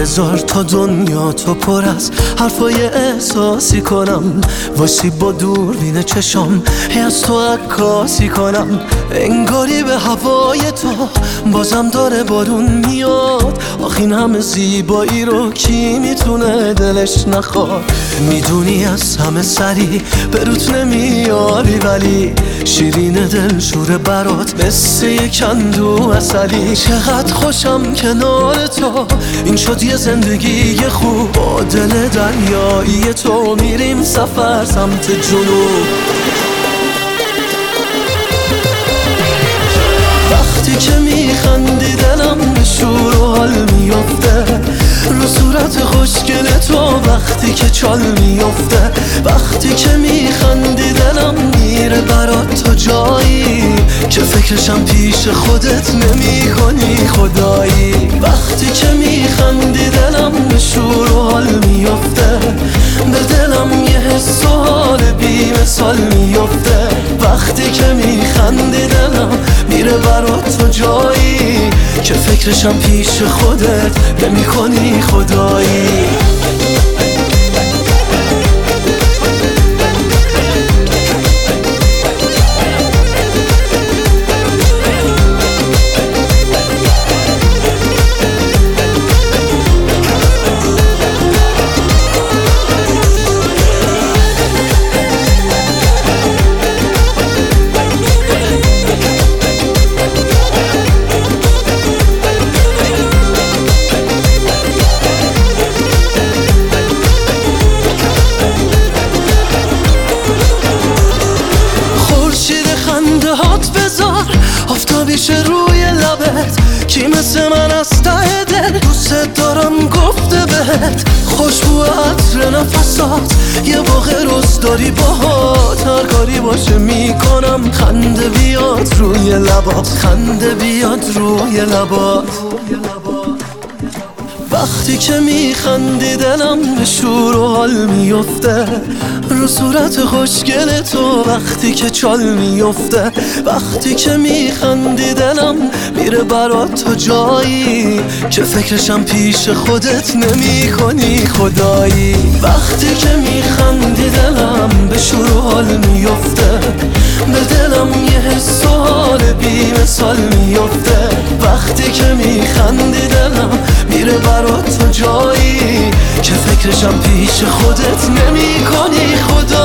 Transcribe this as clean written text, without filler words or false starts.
بذار تا دنیا تو پر از حرفای احساسی کنم، واسه با دوربین چشام از تو عکاسی کنم. انگاری به هوای تو بازم داره بارون میاد، آخ این همه زیبایی رو کی میتونه دلش نخواد. میدونی از همه سری به روت نمیاری، ولی شیرین دل شوره برات مثل یک اندو عسلی. چقدر خوشم کنار تو، این شد یه زندگی خوب. با دل دریایی تو میریم سفر سمت جنوب. وقتی که میخندی دلم به شور و حال میفته، رو صورت خوشگل تو وقتی که چال میفته. وقتی که میخندی دلم میره برات تا جایی که فکرشم پیش خودت نمی کنی خدایی. وقتی که میخندی دلم به شور و حال میفته، به دلم یه حس و حال بی مثال میفته. وقتی که میخندی دلم میره برات تا جایی که فکرشم پیش خودت نمی کنی خدایی. آفتابیشه روی لبت، کی مثل من از ته دل دوست دارم گفته بهت. خوشبو عطر نفسات یه واقع روز داری باهات، هر کاری باشه میکنم خنده بیاد روی لبات، خنده بیاد روی لبات. وقتی که میخندی دلم به شور و حال میفته، رو صورت خوشگل تو وقتی که چال میفته. وقتی که میخندی دلم میره برات تا جایی که فکرشم پیش خودت نمی کنی خدایی. وقتی که میخندی دلم به شور و حال میفته، به دلم یه حس و حال بی مثال میفته. وقتی که میخندی دلم میره برات تا جایی که فکرشم پیش خودت نمی کنی خدا.